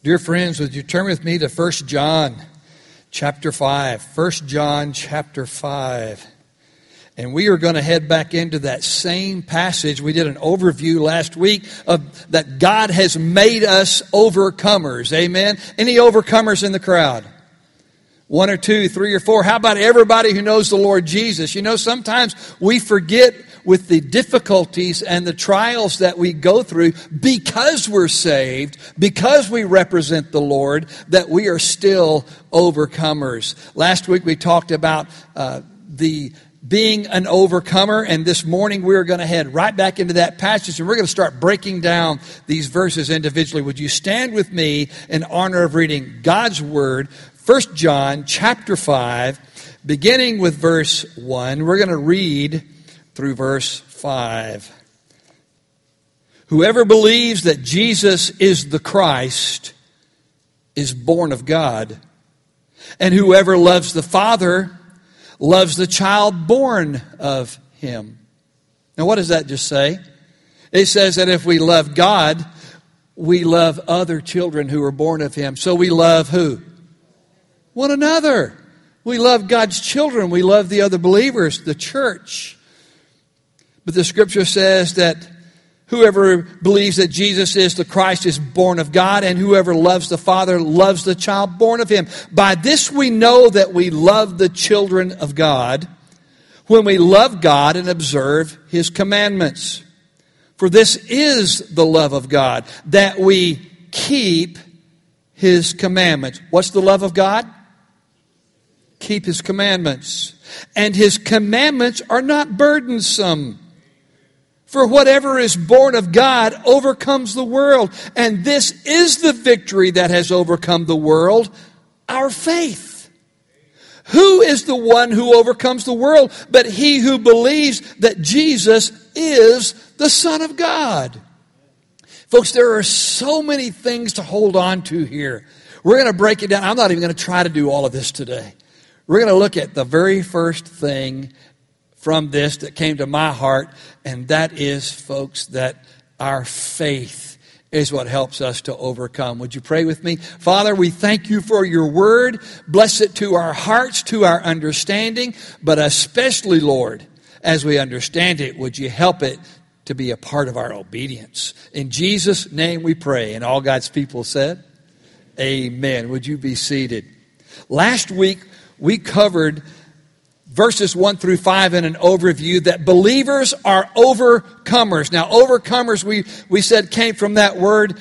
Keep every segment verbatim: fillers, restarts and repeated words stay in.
Dear friends, would you turn with me to First John chapter five. First John chapter five. And we are going to head back into that same passage. We did an overview last week of that God has made us overcomers. Amen. Any overcomers in the crowd? One or two, three or four. How about everybody who knows the Lord Jesus? You know, sometimes we forget with the difficulties and the trials that we go through because we're saved, because we represent the Lord, that we are still overcomers. Last week we talked about uh, the being an overcomer, and this morning we're going to head right back into that passage, and we're going to start breaking down these verses individually. Would you stand with me in honor of reading God's Word, First John chapter five, beginning with verse one. We're going to read through verse five. Whoever believes that Jesus is the Christ is born of God, and whoever loves the Father loves the child born of him. Now, what does that just say? It says that if we love God, we love other children who are born of him. So we love who? One another. We love God's children. We love the other believers, the church. But the scripture says that whoever believes that Jesus is the Christ is born of God, and whoever loves the Father loves the child born of him. By this we know that we love the children of God, when we love God and observe his commandments. For this is the love of God, that we keep his commandments. What's the love of God? Keep his commandments. And his commandments are not burdensome. For whatever is born of God overcomes the world. And this is the victory that has overcome the world, our faith. Who is the one who overcomes the world but he who believes that Jesus is the Son of God? Folks, there are so many things to hold on to here. We're going to break it down. I'm not even going to try to do all of this today. We're going to look at the very first thing from this that came to my heart, and that is, folks, that our faith is what helps us to overcome. Would you pray with me? Father, we thank you for your word. Bless it to our hearts, to our understanding, but especially, Lord, as we understand it, would you help it to be a part of our obedience? In Jesus' name we pray. And all God's people said, amen. Would you be seated? Last week, we covered verses one through five in an overview that believers are overcomers. Now, overcomers, we, we said, came from that word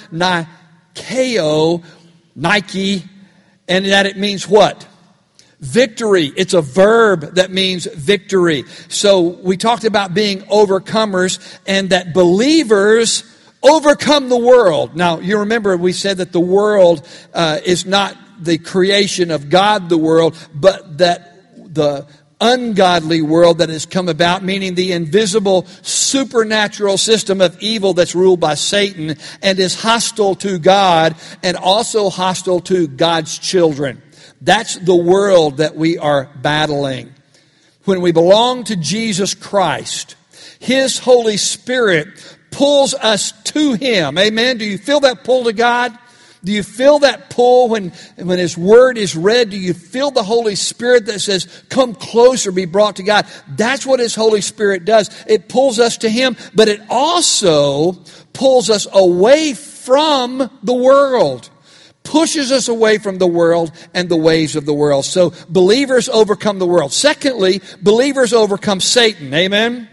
Nikeo, Nike, and that it means what? Victory. It's a verb that means victory. So we talked about being overcomers and that believers overcome the world. Now, you remember we said that the world uh, is not the creation of God, the world, but that the ungodly world that has come about, meaning the invisible supernatural system of evil that's ruled by Satan and is hostile to God and also hostile to God's children. That's the world that we are battling. When we belong to Jesus Christ, his Holy Spirit pulls us to him. Amen? Do you feel that pull to God? Do you feel that pull when, when his word is read? Do you feel the Holy Spirit that says, come closer, be brought to God? That's what his Holy Spirit does. It pulls us to him, but it also pulls us away from the world. Pushes us away from the world and the ways of the world. So believers overcome the world. Secondly, believers overcome Satan. Amen?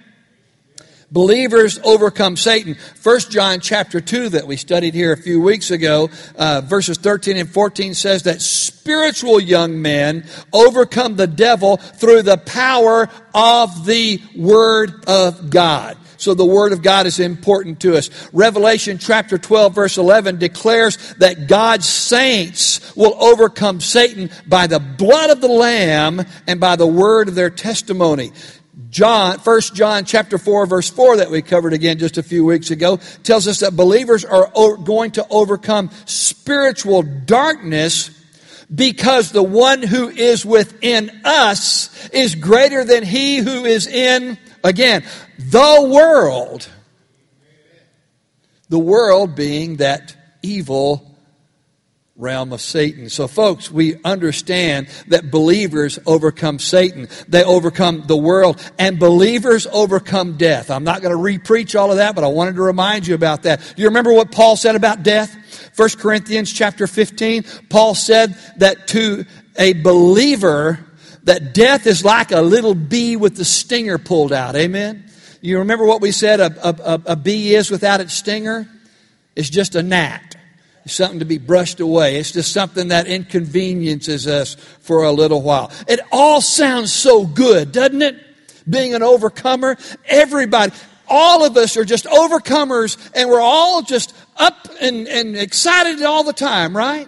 Believers overcome Satan. First John chapter two that we studied here a few weeks ago, uh, verses thirteen and fourteen says that spiritual young men overcome the devil through the power of the Word of God. So the Word of God is important to us. Revelation chapter twelve verse eleven declares that God's saints will overcome Satan by the blood of the Lamb and by the word of their testimony. John, First John chapter four verse four that we covered again just a few weeks ago tells us that believers are going to overcome spiritual darkness because the one who is within us is greater than he who is in, again, the world. The world being that evil realm of Satan. So folks, we understand that believers overcome Satan. They overcome the world, and believers overcome death. I'm not going to re-preach all of that, but I wanted to remind you about that. Do you remember what Paul said about death? First Corinthians chapter fifteen, Paul said that to a believer, that death is like a little bee with the stinger pulled out. Amen? You remember what we said a, a, a bee is without its stinger? It's just a gnat. It's something to be brushed away. It's just something that inconveniences us for a little while. It all sounds so good, doesn't it? Being an overcomer. Everybody, all of us are just overcomers, and we're all just up and, and excited all the time, right?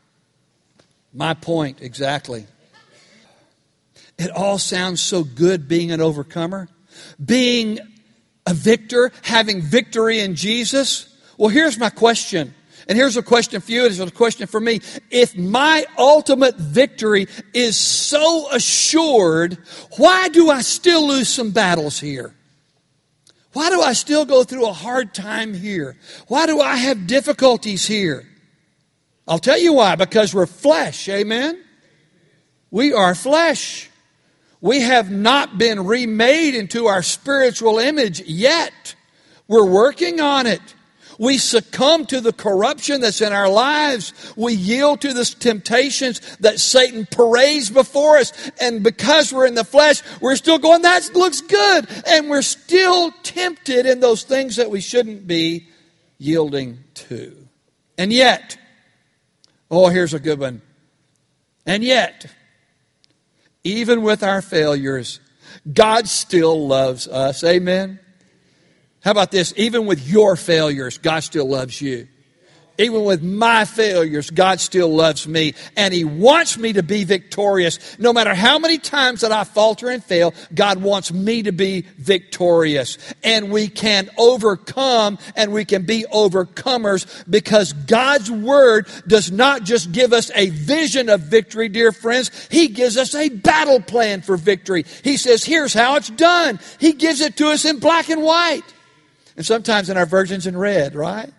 My point, exactly. It all sounds so good being an overcomer. Being a victor, having victory in Jesus. Well, here's my question. And here's a question for you. It's a question for me. If my ultimate victory is so assured, why do I still lose some battles here? Why do I still go through a hard time here? Why do I have difficulties here? I'll tell you why. Because we're flesh. Amen? We are flesh. We have not been remade into our spiritual image yet. We're working on it. We succumb to the corruption that's in our lives. We yield to the temptations that Satan parades before us. And because we're in the flesh, we're still going, that looks good. And we're still tempted in those things that we shouldn't be yielding to. And yet, oh, here's a good one. And yet, even with our failures, God still loves us. Amen? How about this? Even with your failures, God still loves you. Even with my failures, God still loves me. And He wants me to be victorious. No matter how many times that I falter and fail, God wants me to be victorious. And we can overcome and we can be overcomers because God's Word does not just give us a vision of victory, dear friends. He gives us a battle plan for victory. He says, here's how it's done. He gives it to us in black and white. And sometimes in our versions in red, right?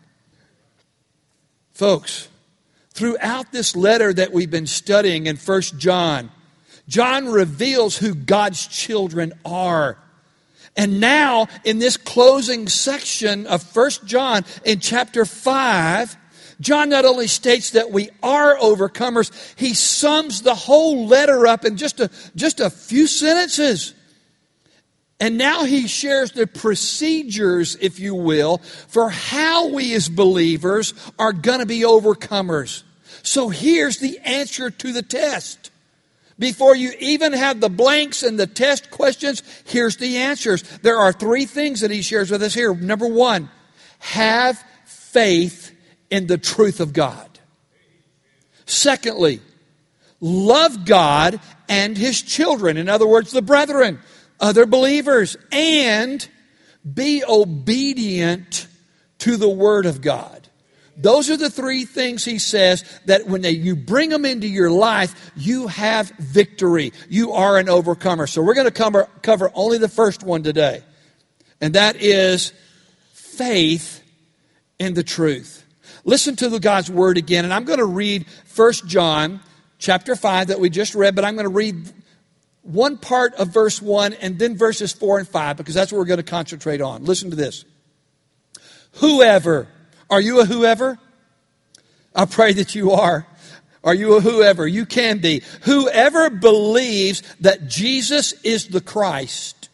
Folks, throughout this letter that we've been studying in First John, John reveals who God's children are. And now, in this closing section of First John, in chapter five, John not only states that we are overcomers, he sums the whole letter up in just a, just a few sentences. And now he shares the procedures, if you will, for how we as believers are going to be overcomers. So here's the answer to the test. Before you even have the blanks and the test questions, here's the answers. There are three things that he shares with us here. Number one, have faith in the truth of God. Secondly, love God and His children. In other words, the brethren. Other believers, and be obedient to the Word of God. Those are the three things he says that when they, you bring them into your life, you have victory. You are an overcomer. So we're going to cover, cover only the first one today. And that is faith in the truth. Listen to the God's Word again. And I'm going to read First John chapter five that we just read, but I'm going to read one part of verse one and then verses four and five because that's what we're going to concentrate on. Listen to this. Whoever, are you a whoever? I pray that you are. Are you a whoever? You can be. Whoever believes that Jesus is the Christ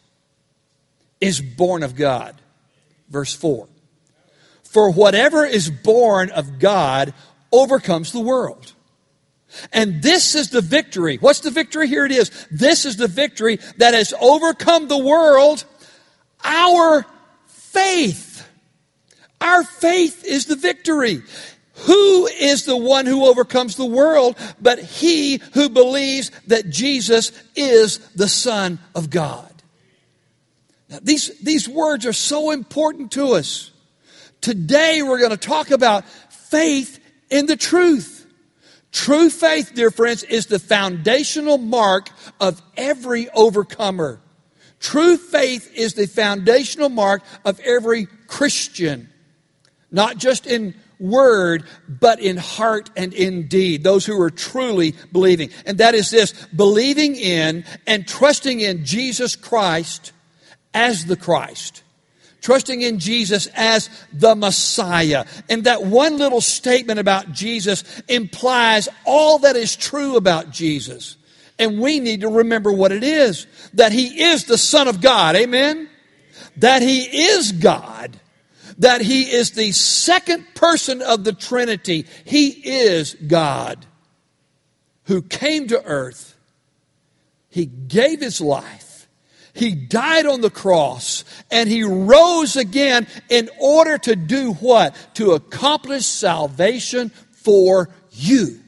is born of God. Verse four. For whatever is born of God overcomes the world. And this is the victory. What's the victory? Here it is. This is the victory that has overcome the world. Our faith. Our faith is the victory. Who is the one who overcomes the world but he who believes that Jesus is the Son of God? Now, these, these words are so important to us. Today we're going to talk about faith in the truth. True faith, dear friends, is the foundational mark of every overcomer. True faith is the foundational mark of every Christian. Not just in word, but in heart and in deed. Those who are truly believing. And that is this, believing in and trusting in Jesus Christ as the Christ. Trusting in Jesus as the Messiah. And that one little statement about Jesus implies all that is true about Jesus. And we need to remember what it is. That He is the Son of God. Amen? That He is God. That He is the second person of the Trinity. He is God who came to earth. He gave His life. He died on the cross. And He rose again in order to do what? To accomplish salvation for you.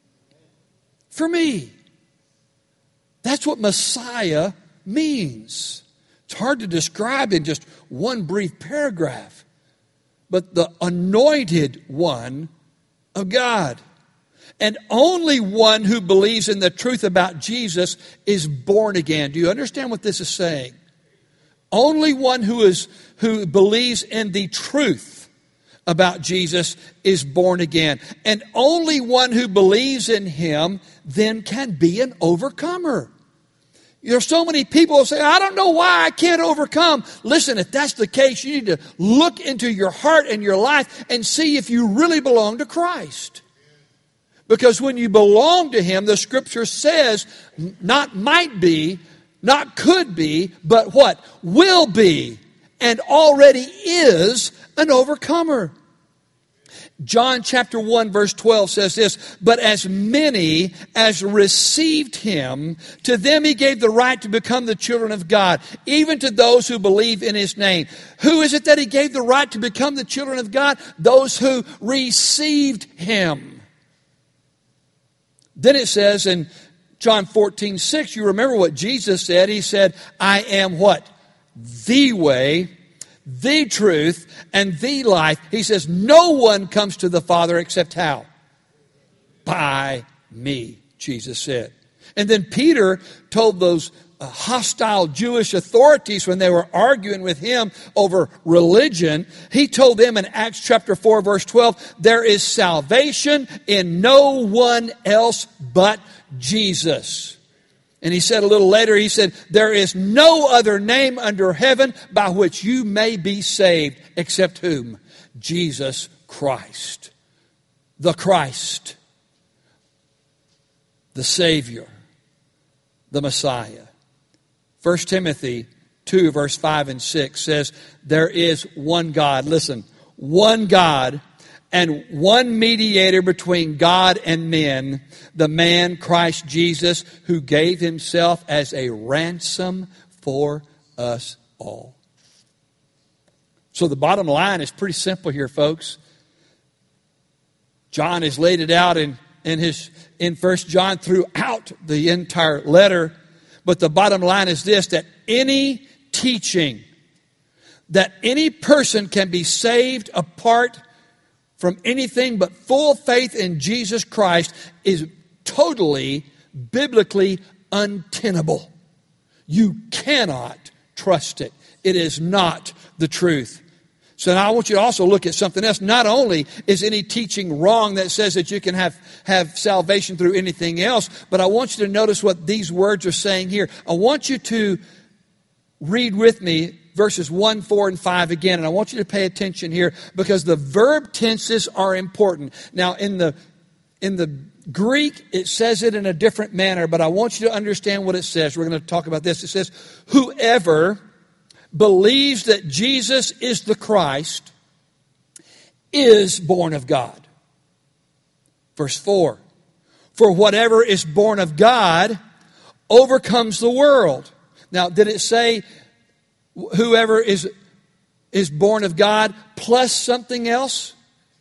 For me. That's what Messiah means. It's hard to describe in just one brief paragraph. But the anointed one of God. And only one who believes in the truth about Jesus is born again. Do you understand what this is saying? Only one who is who believes in the truth about Jesus is born again. And only one who believes in Him then can be an overcomer. There's so many people who say, I don't know why I can't overcome. Listen, if that's the case, you need to look into your heart and your life and see if you really belong to Christ. Because when you belong to Him, the Scripture says, not might be, not could be, but what? Will be, and already is an overcomer. John chapter one verse twelve says this, but as many as received Him, to them He gave the right to become the children of God, even to those who believe in His name. Who is it that He gave the right to become the children of God? Those who received Him. Then it says in John fourteen six, you remember what Jesus said. He said, I am what? The way, the truth, and the life. He says, no one comes to the Father except how? By me, Jesus said. And then Peter told those uh, hostile Jewish authorities when they were arguing with him over religion, he told them in Acts chapter four verse twelve, there is salvation in no one else but Jesus. And he said a little later, he said, there is no other name under heaven by which you may be saved, except whom? Jesus Christ. The Christ. The Savior. The Messiah. First Timothy two verse five and six says, there is one God. Listen, one God and one mediator between God and men, the man Christ Jesus, who gave Himself as a ransom for us all. So the bottom line is pretty simple here, folks. John has laid it out in, in his in First John throughout the entire letter. But the bottom line is this, that any teaching, that any person can be saved apart from anything but full faith in Jesus Christ is totally, biblically untenable. You cannot trust it. It is not the truth. So now I want you to also look at something else. Not only is any teaching wrong that says that you can have, have salvation through anything else, but I want you to notice what these words are saying here. I want you to read with me verses one, four, and five again. And I want you to pay attention here because the verb tenses are important. Now, in the in the Greek, it says it in a different manner, but I want you to understand what it says. We're going to talk about this. It says, whoever believes that Jesus is the Christ is born of God. Verse four, for whatever is born of God overcomes the world. Now, did it say whoever is, is born of God plus something else?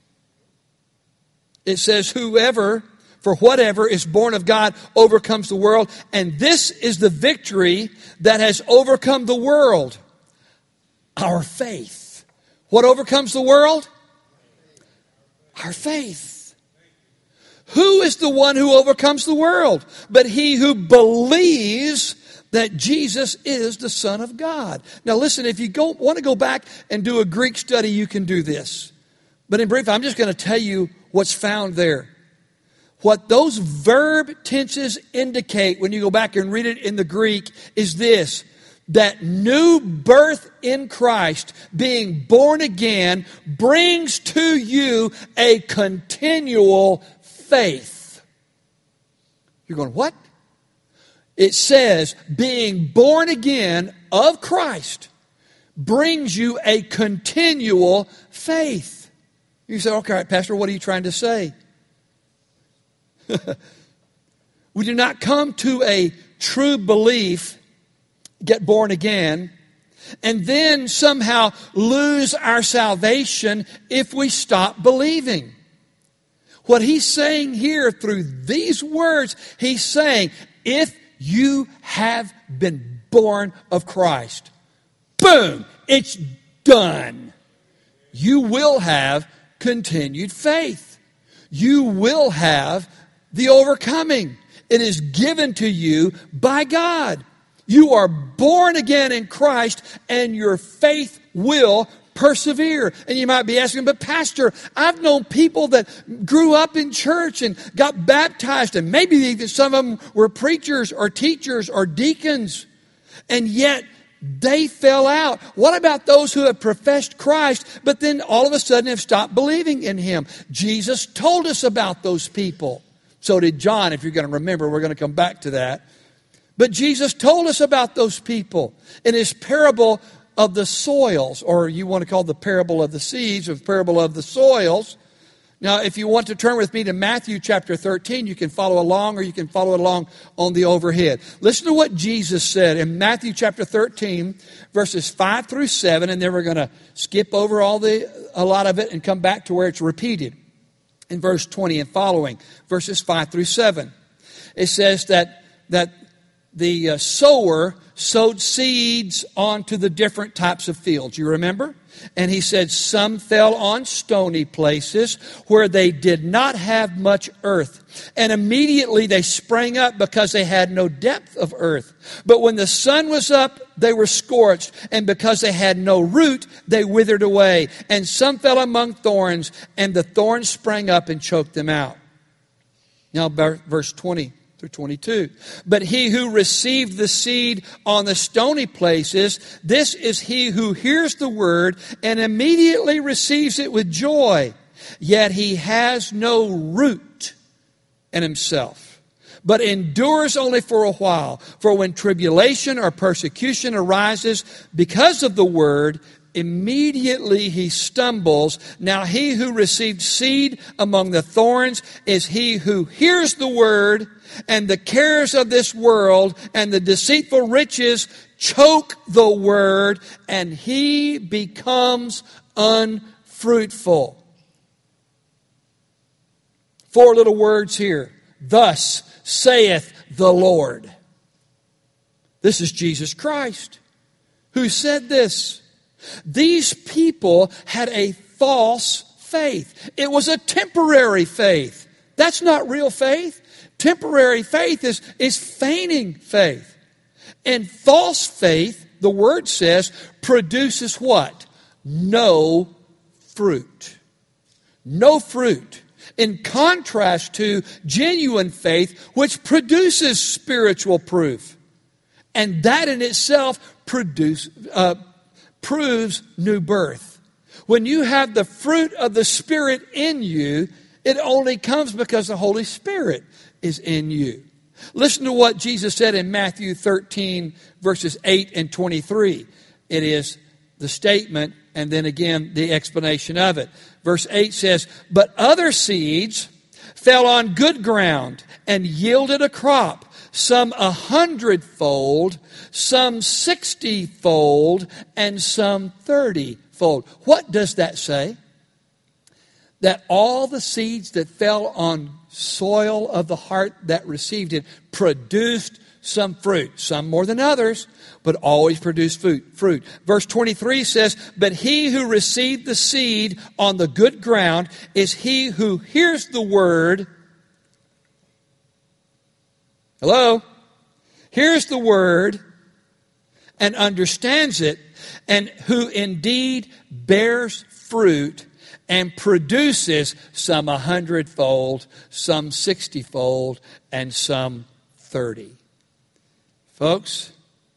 It says whoever, for whatever is born of God overcomes the world. And this is the victory that has overcome the world. Our faith. What overcomes the world? Our faith. Who is the one who overcomes the world? But he who believes that Jesus is the Son of God. Now listen, if you go, want to go back and do a Greek study, you can do this. But in brief, I'm just going to tell you what's found there. What those verb tenses indicate when you go back and read it in the Greek is this: that new birth in Christ, being born again, brings to you a continual faith. You're going, what? It says, being born again of Christ brings you a continual faith. You say, okay, Pastor, what are you trying to say? We do not come to a true belief, get born again, and then somehow lose our salvation if we stop believing. What he's saying here through these words, he's saying, if you have been born of Christ, boom, it's done. You will have continued faith. You will have the overcoming. It is given to you by God. You are born again in Christ, and your faith will persevere. And you might be asking, but Pastor, I've known people that grew up in church and got baptized, and maybe even some of them were preachers or teachers or deacons, and yet they fell out. What about those who have professed Christ, but then all of a sudden have stopped believing in Him? Jesus told us about those people. So did John, if you're going to remember. We're going to come back to that. But Jesus told us about those people in His parable of the soils, or you want to call it the parable of the seeds, or the parable of the soils. Now, if you want to turn with me to Matthew chapter thirteen, you can follow along, or you can follow along on the overhead. Listen to what Jesus said in Matthew chapter thirteen, verses five through seven, and then we're going to skip over all the a lot of it and come back to where it's repeated in verse twenty and following, verses five through seven. It says that that the uh, sower sowed seeds onto the different types of fields. You remember? And he said, some fell on stony places where they did not have much earth. And immediately they sprang up because they had no depth of earth. But when the sun was up, they were scorched. And because they had no root, they withered away. And some fell among thorns, and the thorns sprang up and choked them out. Now, verse twenty through twenty-two. But he who received the seed on the stony places, this is he who hears the word and immediately receives it with joy. Yet he has no root in himself, but endures only for a while. For when tribulation or persecution arises because of the word, immediately he stumbles. Now he who received seed among the thorns is he who hears the word, and the cares of this world and the deceitful riches choke the word, and he becomes unfruitful. Four little words here. Thus saith the Lord. This is Jesus Christ who said this. These people had a false faith. It was a temporary faith. That's not real faith. Temporary faith is, is feigning faith. And false faith, the word says, produces what? No fruit. No fruit. In contrast to genuine faith, which produces spiritual proof. And that in itself produce, uh, proves new birth. When you have the fruit of the Spirit in you, it only comes because the Holy Spirit is in you. Listen to what Jesus said in Matthew thirteen, verses eight and twenty-three. It is the statement and then again the explanation of it. Verse eight says, but other seeds fell on good ground and yielded a crop, some a hundredfold, some sixtyfold, and some thirtyfold. What does that say? That all the seeds that fell on soil of the heart that received it produced some fruit. Some more than others, but always produced fruit. Verse twenty-three says, but he who received the seed on the good ground is he who hears the word. Hello? Hears the word and understands it, and who indeed bears fruit and produces some a hundredfold, some sixtyfold, and some thirty. Folks,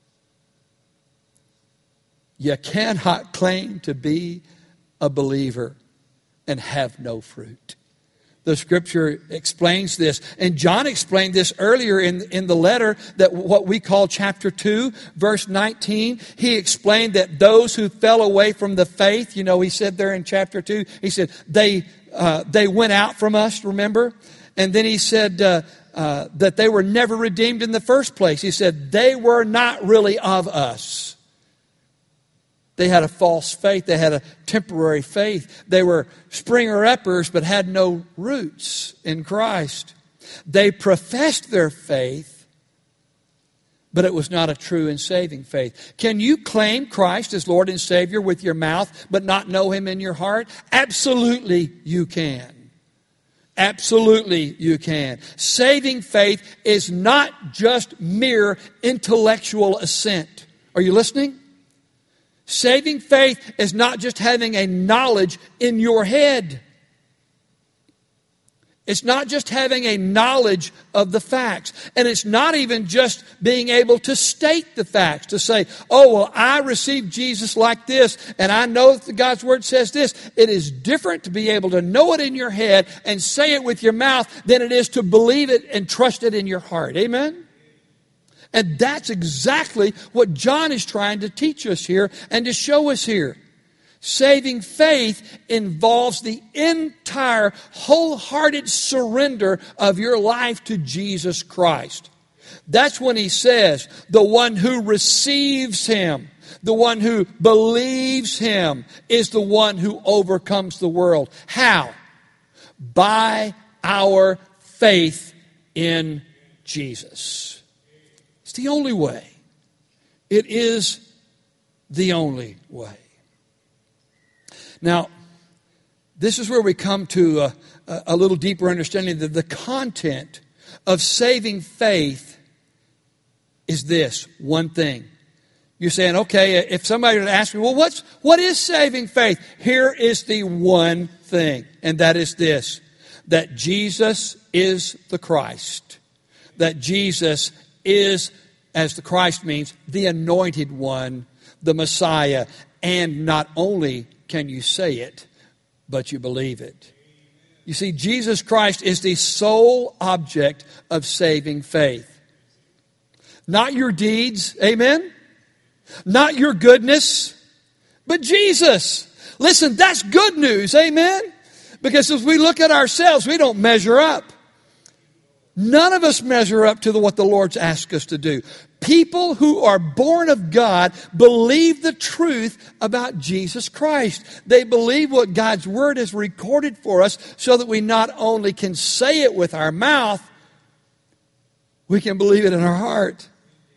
you cannot claim to be a believer and have no fruit. The Scripture explains this. And John explained this earlier in, in the letter, that what we call chapter two, verse nineteen. He explained that those who fell away from the faith, you know, he said there in chapter two, he said, they uh, they went out from us, remember? And then he said uh, uh, that they were never redeemed in the first place. He said, they were not really of us. They had a false faith. They had a temporary faith. They were springer-uppers but had no roots in Christ. They professed their faith, but it was not a true and saving faith. Can you claim Christ as Lord and Savior with your mouth but not know Him in your heart? Absolutely you can. Absolutely you can. Saving faith is not just mere intellectual assent. Are you listening? Saving faith is not just having a knowledge in your head. It's not just having a knowledge of the facts. And it's not even just being able to state the facts, to say, oh, well, I received Jesus like this, and I know that God's Word says this. It is different to be able to know it in your head and say it with your mouth than it is to believe it and trust it in your heart. Amen? And that's exactly what John is trying to teach us here and to show us here. Saving faith involves the entire wholehearted surrender of your life to Jesus Christ. That's when he says, the one who receives Him, the one who believes Him, is the one who overcomes the world. How? By our faith in Jesus. It's the only way. It is the only way. Now, this is where we come to a, a little deeper understanding that the content of saving faith is this one thing. You're saying, okay, if somebody would ask me, well, what's, what is saving faith? Here is the one thing, and that is this, that Jesus is the Christ. That Jesus is, as the Christ means, the anointed one, the Messiah. And not only can you say it, but you believe it. You see, Jesus Christ is the sole object of saving faith. Not your deeds, amen? Not your goodness, but Jesus. Listen, that's good news, amen? Because as we look at ourselves, we don't measure up. None of us measure up to the, what the Lord's asked us to do. People who are born of God believe the truth about Jesus Christ. They believe what God's Word has recorded for us so that we not only can say it with our mouth, we can believe it in our heart.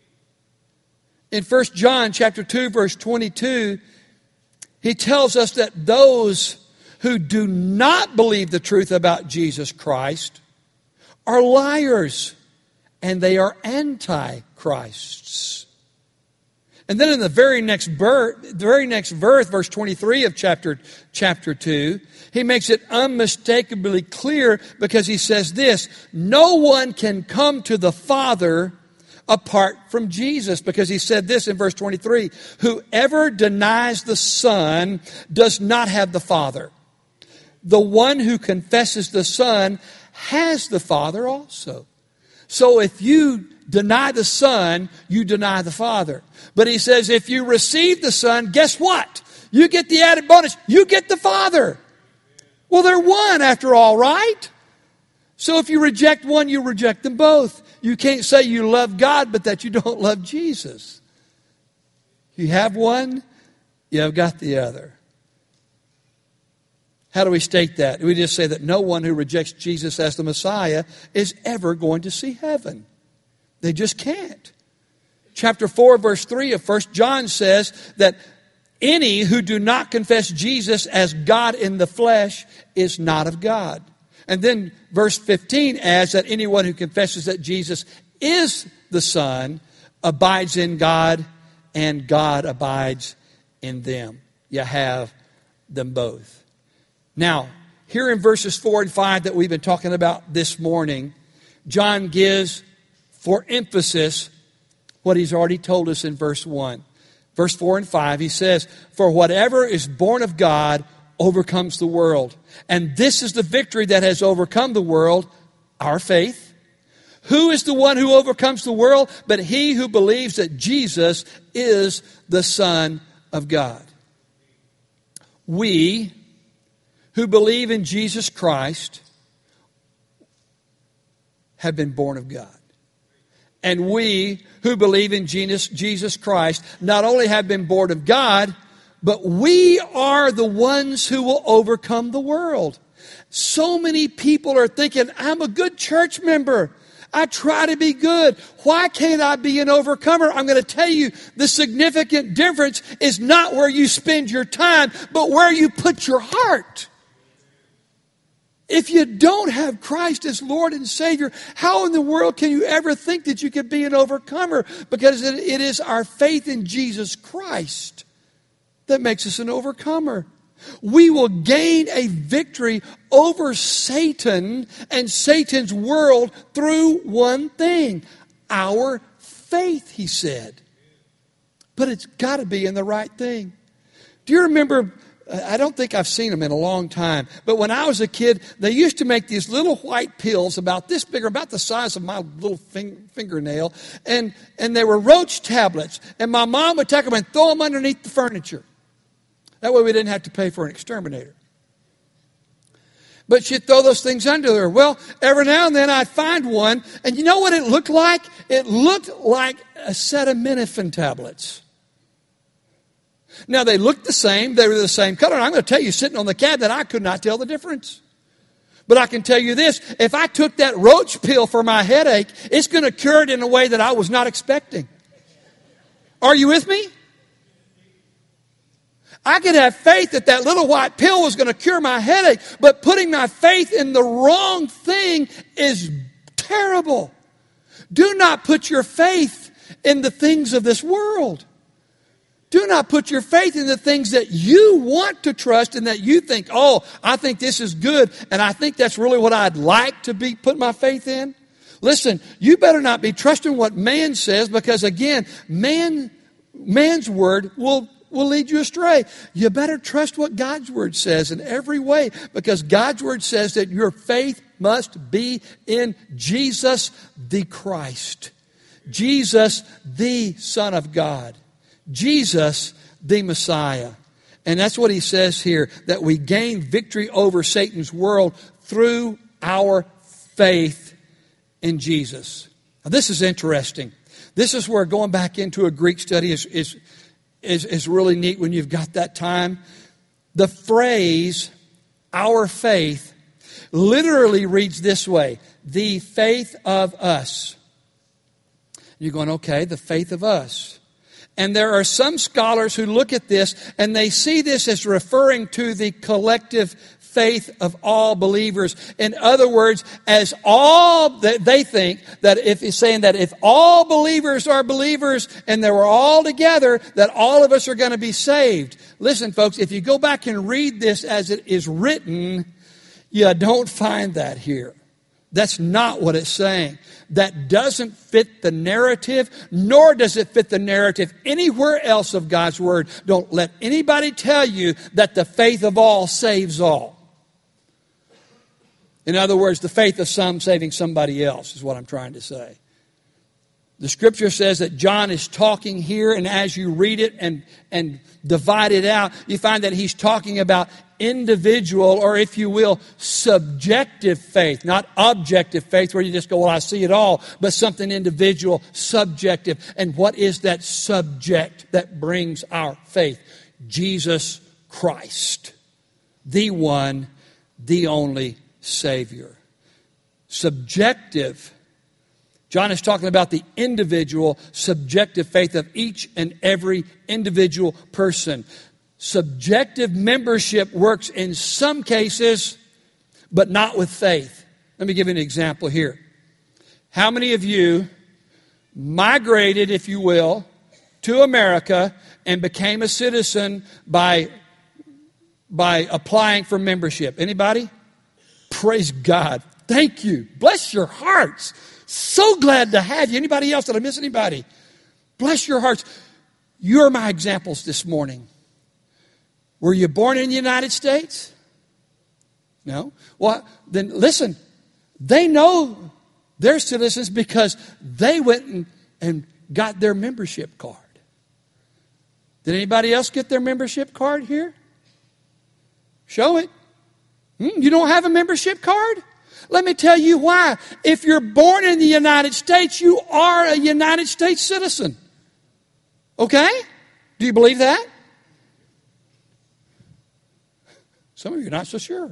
In First John chapter two, verse twenty-two, he tells us that those who do not believe the truth about Jesus Christ are liars, and they are antichrists. And then in the very next verse, the very next verse, verse twenty-three of chapter chapter two, he makes it unmistakably clear because he says this: no one can come to the Father apart from Jesus, because he said this in verse twenty-three: whoever denies the Son does not have the Father. The one who confesses the Son has the Father also. So if you deny the Son, you deny the Father. But he says if you receive the Son, guess what? You get the added bonus. You get the Father. Well, they're one after all, right? So if you reject one, you reject them both. You can't say you love God, but that you don't love Jesus. You have one, you have got the other. How do we state that? We just say that no one who rejects Jesus as the Messiah is ever going to see heaven. They just can't. Chapter four, verse three of First John says that any who do not confess Jesus as God in the flesh is not of God. And then verse fifteen adds that anyone who confesses that Jesus is the Son abides in God and God abides in them. You have them both. Now, here in verses four and five that we've been talking about this morning, John gives, for emphasis, what he's already told us in verse one. Verse four and five, he says, "For whatever is born of God overcomes the world. And this is the victory that has overcome the world, our faith. Who is the one who overcomes the world? But he who believes that Jesus is the Son of God." We who believe in Jesus Christ have been born of God. And we who believe in Jesus, Jesus Christ not only have been born of God, but we are the ones who will overcome the world. So many people are thinking, I'm a good church member. I try to be good. Why can't I be an overcomer? I'm going to tell you, the significant difference is not where you spend your time, but where you put your heart. If you don't have Christ as Lord and Savior, how in the world can you ever think that you could be an overcomer? Because it, it is our faith in Jesus Christ that makes us an overcomer. We will gain a victory over Satan and Satan's world through one thing: our faith, he said. But it's got to be in the right thing. Do you remember, I don't think I've seen them in a long time, but when I was a kid, they used to make these little white pills about this big, or about the size of my little fing- fingernail, and, and they were roach tablets. And my mom would take them and throw them underneath the furniture. That way we didn't have to pay for an exterminator. But she'd throw those things under there. Well, every now and then I'd find one, and you know what it looked like? It looked like a set of Minifin tablets. Now, they looked the same. They were the same color. And I'm going to tell you, sitting on the cabinet, I could not tell the difference. But I can tell you this: if I took that roach pill for my headache, it's going to cure it in a way that I was not expecting. Are you with me? I could have faith that that little white pill was going to cure my headache, but putting my faith in the wrong thing is terrible. Do not put your faith in the things of this world. Do not put your faith in the things that you want to trust and that you think, oh, I think this is good, and I think that's really what I'd like to be put my faith in. Listen, you better not be trusting what man says, because again, man, man's word will will lead you astray. You better trust what God's word says in every way, because God's word says that your faith must be in Jesus the Christ, Jesus the Son of God, Jesus the Messiah. And that's what he says here, that we gain victory over Satan's world through our faith in Jesus. Now, this is interesting. This is where going back into a Greek study is, is Is, is really neat when you've got that time. The phrase, our faith, literally reads this way: the faith of us. You're going, okay, the faith of us. And there are some scholars who look at this and they see this as referring to the collective faith of all believers. In other words, as all, they think that if he's saying that if all believers are believers and they were all together, that all of us are going to be saved. Listen, folks, if you go back and read this as it is written, you don't find that here. That's not what it's saying. That doesn't fit the narrative, nor does it fit the narrative anywhere else of God's Word. Don't let anybody tell you that the faith of all saves all. In other words, the faith of some saving somebody else is what I'm trying to say. The Scripture says that John is talking here, and as you read it and, and divide it out, you find that he's talking about individual, or if you will, subjective faith, not objective faith where you just go, well, I see it all, but something individual, subjective. And what is that subject that brings our faith? Jesus Christ, the one, the only Savior. Subjective. John is talking about the individual, subjective faith of each and every individual person. Subjective membership works in some cases, but not with faith. Let me give you an example here. How many of you migrated, if you will, to America and became a citizen by by applying for membership. Anybody? Praise God. Thank you. Bless your hearts. So glad to have you. Anybody else? Did I miss anybody? Bless your hearts. You're my examples this morning. Were you born in the United States? No? Well, then listen. They know they're citizens because they went and, and got their membership card. Did anybody else get their membership card here? Show it. Hmm, you don't have a membership card? Let me tell you why. If you're born in the United States, you are a United States citizen. Okay? Do you believe that? Some of you are not so sure.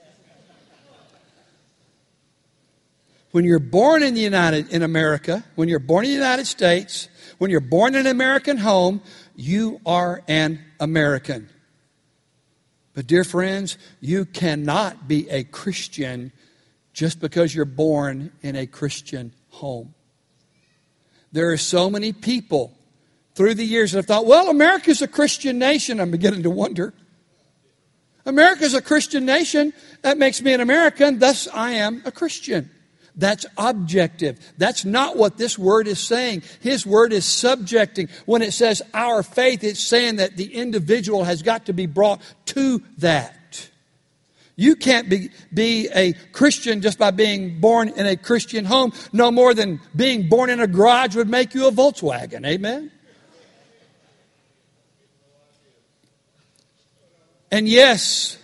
When you're born in the United in America, when you're born in the United States, when you're born in an American home, you are an American. But dear friends, you cannot be a Christian just because you're born in a Christian home. There are so many people through the years that have thought, well, America's a Christian nation. I'm beginning to wonder. America's a Christian nation. That makes me an American. Thus, I am a Christian. That's objective. That's not what this word is saying. His word is subjecting. When it says our faith, it's saying that the individual has got to be brought to that. You can't be, be a Christian just by being born in a Christian home, no more than being born in a garage would make you a Volkswagen. Amen? And yes,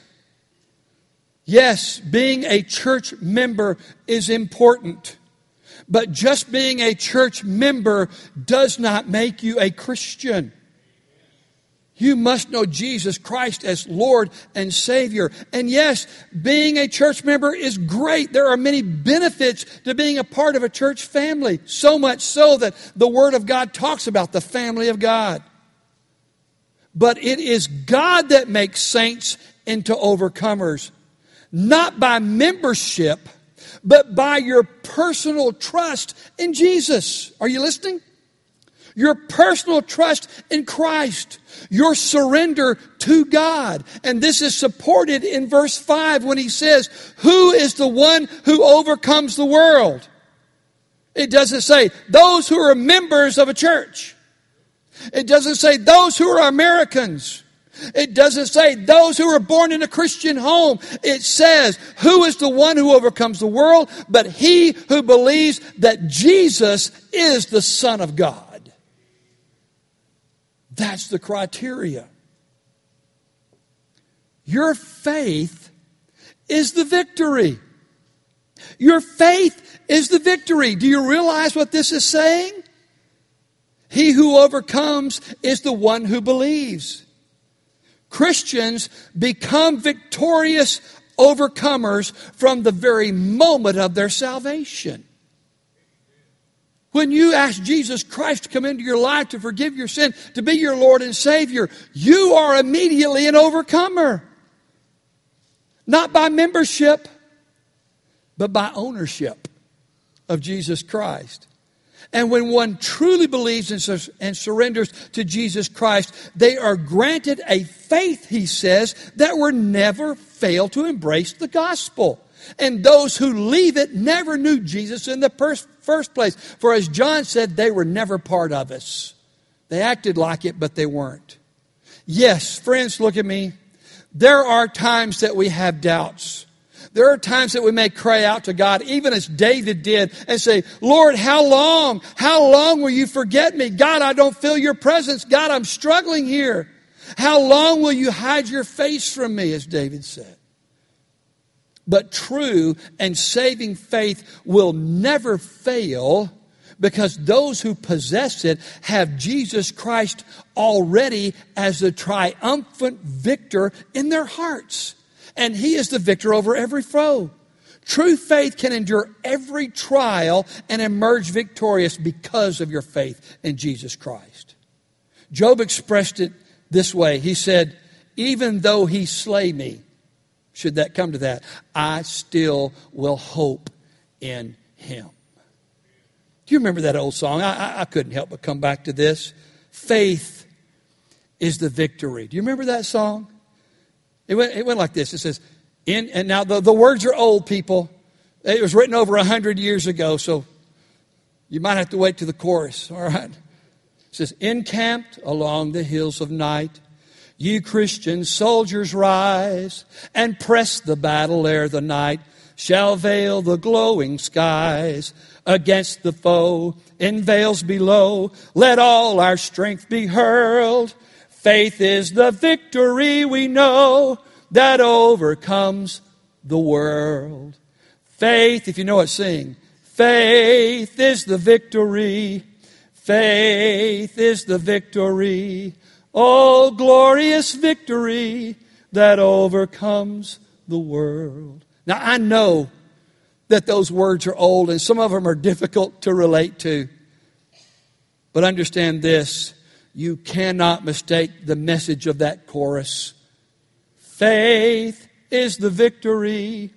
yes, being a church member is important. But just being a church member does not make you a Christian. You must know Jesus Christ as Lord and Savior. And yes, being a church member is great. There are many benefits to being a part of a church family. So much so that the Word of God talks about the family of God. But it is God that makes saints into overcomers. Not by membership, but by your personal trust in Jesus. Are you listening? Your personal trust in Christ. Your surrender to God. And this is supported in verse five when he says, who is the one who overcomes the world? It doesn't say those who are members of a church. It doesn't say those who are Americans. It doesn't say those who are born in a Christian home. It says, who is the one who overcomes the world? But he who believes that Jesus is the Son of God. That's the criteria. Your faith is the victory. Your faith is the victory. Do you realize what this is saying? He who overcomes is the one who believes. Christians become victorious overcomers from the very moment of their salvation. When you ask Jesus Christ to come into your life to forgive your sin, to be your Lord and Savior, you are immediately an overcomer. Not by membership, but by ownership of Jesus Christ. And when one truly believes and surrenders to Jesus Christ, they are granted a faith, he says, that will never fail to embrace the gospel. And those who leave it never knew Jesus in the first place. For as John said, they were never part of us. They acted like it, but they weren't. Yes, friends, look at me. There are times that we have doubts. There are times that we may cry out to God, even as David did, and say, Lord, how long? How long will you forget me? God, I don't feel your presence. God, I'm struggling here. How long will you hide your face from me, as David said? But true and saving faith will never fail because those who possess it have Jesus Christ already as the triumphant victor in their hearts. And he is the victor over every foe. True faith can endure every trial and emerge victorious because of your faith in Jesus Christ. Job expressed it this way. He said, even though he slay me, should that come to that, I still will hope in him. Do you remember that old song? I, I, I couldn't help but come back to this. Faith is the victory. Do you remember that song? It went, it went like this. It says, in, and now the, the words are old, people. It was written over a hundred years ago, so you might have to wait to the chorus, all right? It says, encamped along the hills of night, ye Christian soldiers rise, and press the battle ere the night shall veil the glowing skies. Against the foe in vales below, let all our strength be hurled. Faith is the victory we know that overcomes the world. Faith, if you know it, sing. Faith is the victory. Faith is the victory. Oh, glorious victory that overcomes the world. Now, I know that those words are old and some of them are difficult to relate to. But understand this. You cannot mistake the message of that chorus. Faith is the victory.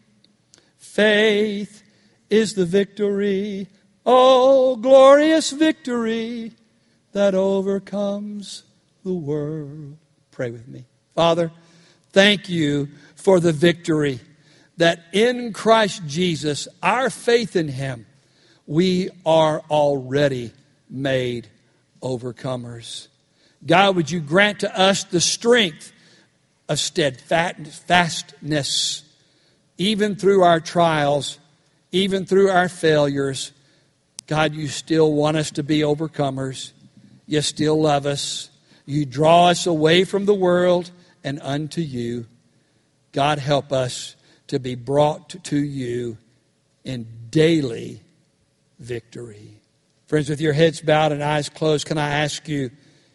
Faith is the victory. Oh, glorious victory that overcomes the world. Pray with me. Father, thank you for the victory that in Christ Jesus, our faith in Him, we are already made overcomers. God, would you grant to us the strength of steadfastness, even through our trials, even through our failures. God, you still want us to be overcomers. You still love us. You draw us away from the world and unto you. God, help us to be brought to you in daily victory. Friends, with your heads bowed and eyes closed, can I ask you,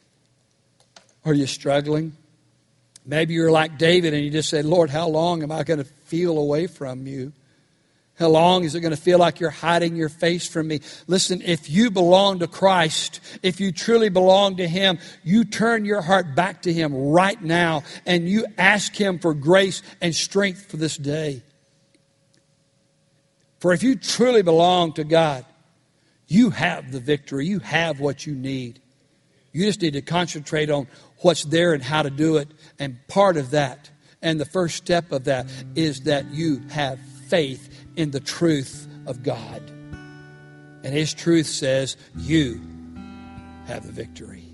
are you struggling? Maybe you're like David and you just say, Lord, how long am I going to feel away from you? How long is it going to feel like you're hiding your face from me? Listen, if you belong to Christ, if you truly belong to Him, you turn your heart back to Him right now and you ask Him for grace and strength for this day. For if you truly belong to God, you have the victory. You have what you need. You just need to concentrate on what's there and how to do it. And part of that, and the first step of that, is that you have faith in the truth of God. And His truth says you have the victory.